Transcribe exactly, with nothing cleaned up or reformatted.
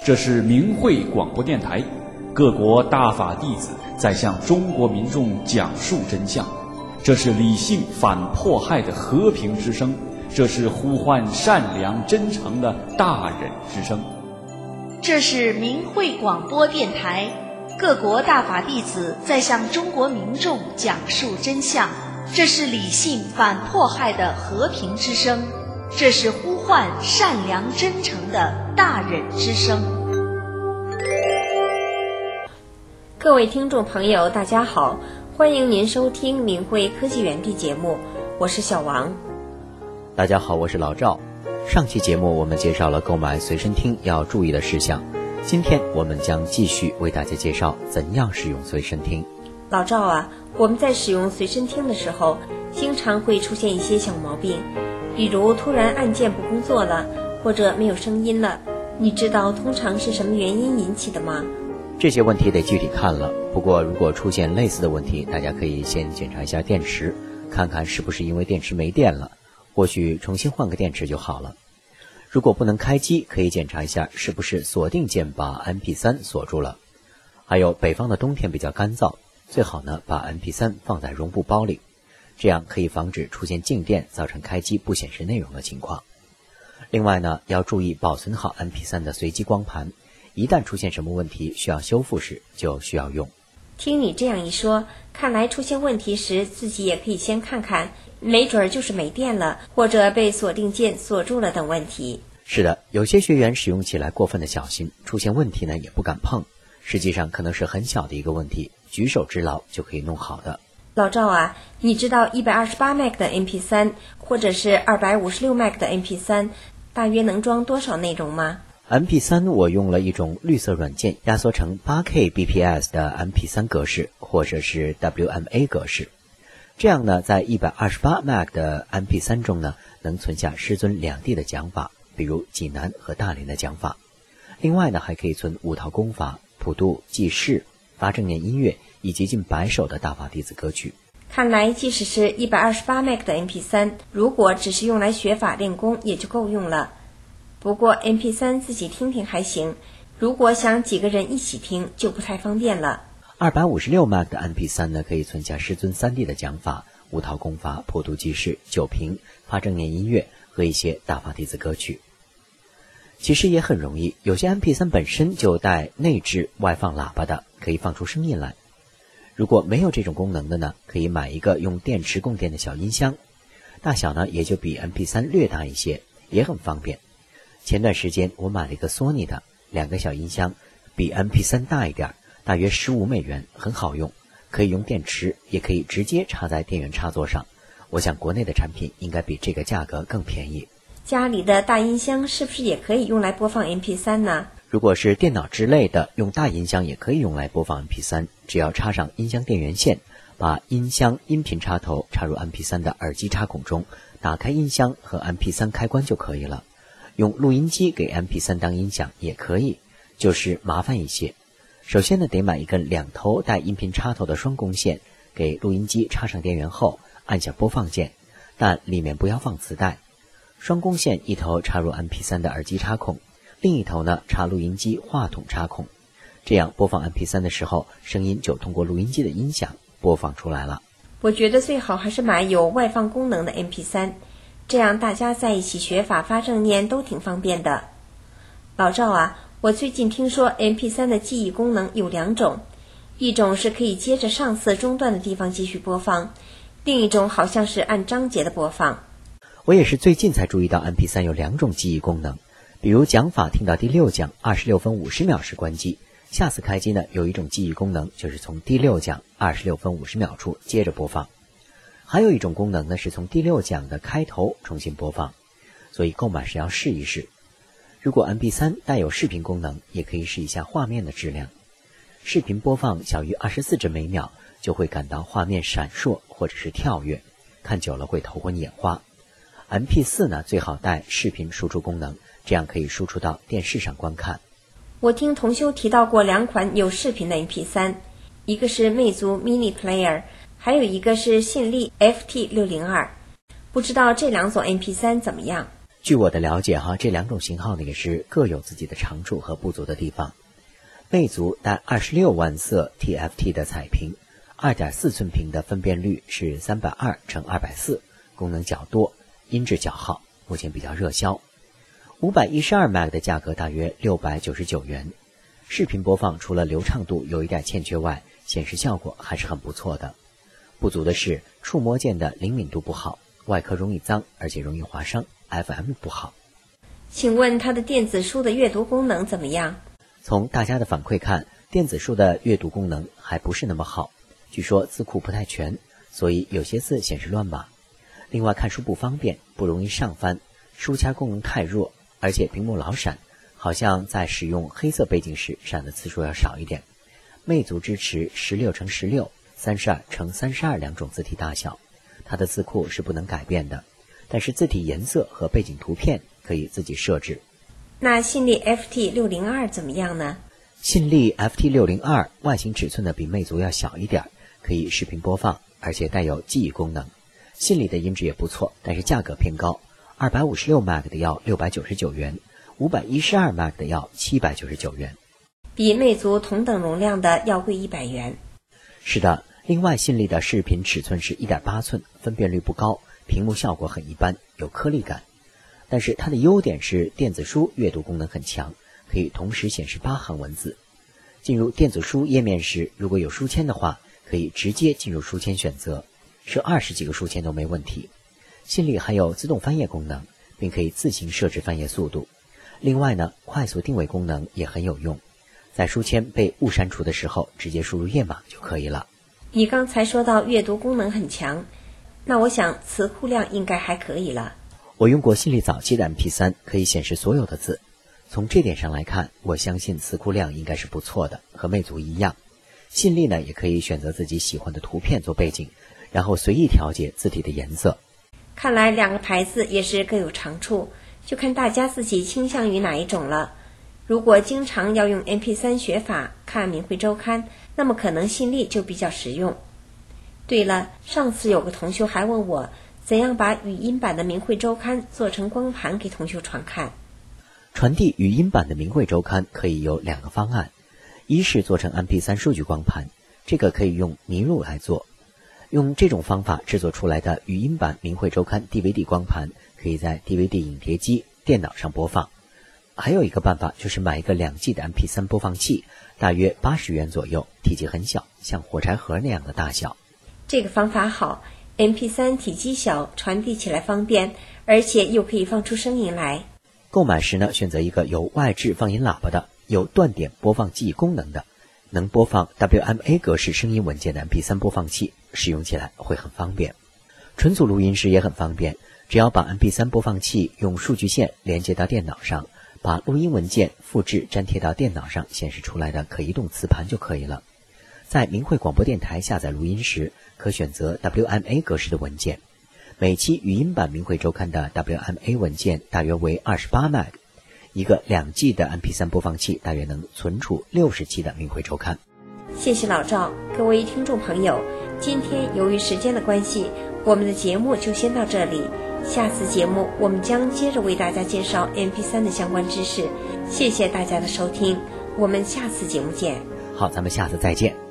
这是明慧广播电台，各国大法弟子在向中国民众讲述真相。这是理性反迫害的和平之声，这是呼唤善良真诚的大忍之声。 这是明慧广播电台，各国大法弟子在向中国民众讲述真相。这是理性反迫害的和平之声，这是呼唤善良真诚的大忍之声。 各位听众朋友，大家好，欢迎您收听明慧科技园地节目，我是小王。 大家好，我是老赵。上期节目我们介绍了购买随身听要注意的事项，今天我们将继续为大家介绍怎样使用随身听。 老赵啊，我们在使用随身听的时候，经常会出现一些小毛病，比如突然按键不工作了，或者没有声音了。你知道通常是什么原因引起的吗？ 这些问题得具体看了，不过如果出现类似的问题，大家可以先检查一下电池，看看是不是因为电池没电了，或许重新换个电池就好了。如果不能开机，可以检查一下是不是锁定键把 M P 三 锁住了。还有北方的冬天比较干燥，最好呢把 M P 三 放在绒布包里，这样可以防止出现静电造成开机不显示内容的情况。另外呢，要注意保存好 M P 三 的随机光盘，一旦出现什么问题需要修复时就需要用。 听你这样一说，看来出现问题时自己也可以先看看，没准儿就是没电了，或者被锁定键锁住了等问题。 是的，有些学员使用起来过分的小心，出现问题呢也不敢碰，实际上可能是很小的一个问题，举手之劳就可以弄好的。 老赵啊，你知道一百二十八 M B 的 M P 三 或者是二百五十六 M B 的 M P 三 大约能装多少内容吗？ M P 三 我用了一种绿色软件压缩成 八 K B P S 的 M P 三 格式，或者是 W M A 格式。这样呢，在一百二十八 M B 的 M P 三 中呢，能存下师尊两地的讲法，比如济南和大连的讲法。另外呢，还可以存五套功法、普渡、济世、发正念音乐以及近百首的大法弟子歌曲。 看来即使是一百二十八 M B 的 M P 三， 如果只是用来学法练功也就够用了。不过 M P 三 自己听听还行，如果想几个人一起听就不太方便了。 二百五十六 M B 的 M P 三 呢，可以存下师尊三地的讲法、五套功法、普渡济世、九平、发正念音乐和一些大法弟子歌曲。其实也很容易，有些 M P 三 本身就带内置外放喇叭的，可以放出声音来。如果没有这种功能的呢，可以买一个用电池供电的小音箱，大小呢也就比 M P 三 略大一些，也很方便。前段时间我买了一个索尼的，两个小音箱，比 M P 三 大一点，大约十五美元，很好用，可以用电池，也可以直接插在电源插座上。我想国内的产品应该比这个价格更便宜。 家里的大音箱是不是也可以用来播放 M P 三 呢？ 如果是电脑之类的，用大音箱也可以用来播放 M P 三， 只要插上音箱电源线，把音箱音频插头插入 M P 三 的耳机插孔中，打开音箱和 M P 三 开关就可以了。用录音机给 M P 三 当音响也可以，就是麻烦一些。首先呢，得买一根两头带音频插头的双供线，给录音机插上电源后，按下播放键，但里面不要放磁带。双供线一头插入 M P 三 的耳机插孔，另一头呢插录音机话筒插孔，这样播放 M P 三 的时候，声音就通过录音机的音响播放出来了。 我觉得最好还是买有外放功能的 M P 三， 这样大家在一起学法发正念都挺方便的。老赵啊，我最近听说 M P 三 的记忆功能有两种，一种是可以接着上次中断的地方继续播放，另一种好像是按章节的播放。 我也是最近才注意到 M P 三 有两种记忆功能，比如讲法听到第六讲二十六分五十秒时关机，下次开机呢有一种记忆功能，就是从第六讲二十六分五十秒处接着播放。还有一种功能呢是从第六讲的开头重新播放，所以购买时要试一试。如果 M P 三 带有视频功能，也可以试一下画面的质量。视频播放小于二十四帧每秒，就会感到画面闪烁或者是跳跃，看久了会头昏眼花。M P 四 呢最好带视频输出功能，这样可以输出到电视上观看。 我听同修提到过两款有视频的 M P 三， 一个是魅族 Mini Player， 还有一个是信利 F T 六零二， 不知道这两种 M P 三 怎么样？ 据我的了解哈，这两种型号呢也是各有自己的长处和不足的地方。魅族带二十六万色 T F T 的彩屏， 二点四寸屏的分辨率是三百二乘二百四，功能较多，音质较好，目前比较热销。五百一十二 M B 的价格大约六百九十九元。视频播放除了流畅度有一点欠缺外，显示效果还是很不错的。不足的是触摸键的灵敏度不好，外壳容易脏，而且容易划伤， F M 不好。 请问它的电子书的阅读功能怎么样？ 从大家的反馈看，电子书的阅读功能还不是那么好，据说字库不太全，所以有些字显示乱码。另外看书不方便，不容易上翻，书签功能太弱，而且屏幕老闪，好像在使用黑色背景时闪的次数要少一点。魅族支持十六乘十六、三十二乘三十二两种字体大小，它的字库是不能改变的，但是字体颜色和背景图片可以自己设置。 那信利 F T 六零二怎么样呢？ 信利 F T 六零二 外形尺寸呢比魅族要小一点，可以视频播放，而且带有记忆功能。信利的音质也不错，但是价格偏高，二百五十六 M B 的要六百九十九元，五百一十二 M B 的要七百九十九元， 比魅族同等容量的要贵一百元。 是的，另外信利的视频尺寸是 一点八寸，分辨率不高，屏幕效果很一般，有颗粒感。但是它的优点是电子书阅读功能很强，可以同时显示八行文字。进入电子书页面时，如果有书签的话，可以直接进入书签选择，设二十几个书签都没问题。信利还有自动翻页功能，并可以自行设置翻页速度。另外呢，快速定位功能也很有用，在书签被误删除的时候，直接输入页码就可以了。 你刚才说到阅读功能很强，那我想词库量应该还可以了。 我用过信利早期的 M P 三， 可以显示所有的字。从这点上来看，我相信词库量应该是不错的，和魅族一样。信利呢，也可以选择自己喜欢的图片做背景，然后随意调节字体的颜色。 看来两个牌子也是各有长处，就看大家自己倾向于哪一种了。如果经常要用 M P 三 学法看明慧周刊，那么可能信利就比较实用。对了，上次有个同学还问我怎样把语音版的明慧周刊做成光盘给同学传看。 传递语音版的明慧周刊可以有两个方案，一是做成 M P 三 数据光盘，这个可以用麋鹿来做。用这种方法制作出来的语音版明慧周刊 D V D 光盘，可以在 D V D 影碟机、电脑上播放。还有一个办法就是买一个两 G 的 M P 三 播放器，大约八十元左右，体积很小，像火柴盒那样的大小。 这个方法好， M P 三 体积小，传递起来方便，而且又可以放出声音来。 购买时呢，选择一个有外置放音喇叭的、有断点播放记忆功能的、能播放 W M A 格式声音文件的 M P 三 播放器，使用起来会很方便。纯组录音时也很方便，只要把 M P 三 播放器用数据线连接到电脑上，把录音文件复制粘贴到电脑上显示出来的可移动磁盘就可以了。在明慧广播电台下载录音时，可选择 W M A 格式的文件。每期语音版明慧周刊的 W M A 文件大约为二十八 M B， 一个两 G 的 M P 三 播放器大约能存储六十期的明慧周刊。 谢谢老赵。各位听众朋友，今天由于时间的关系，我们的节目就先到这里。下次节目我们将接着为大家介绍 M P 三 的相关知识。谢谢大家的收听，我们下次节目见。 好，咱们下次再见。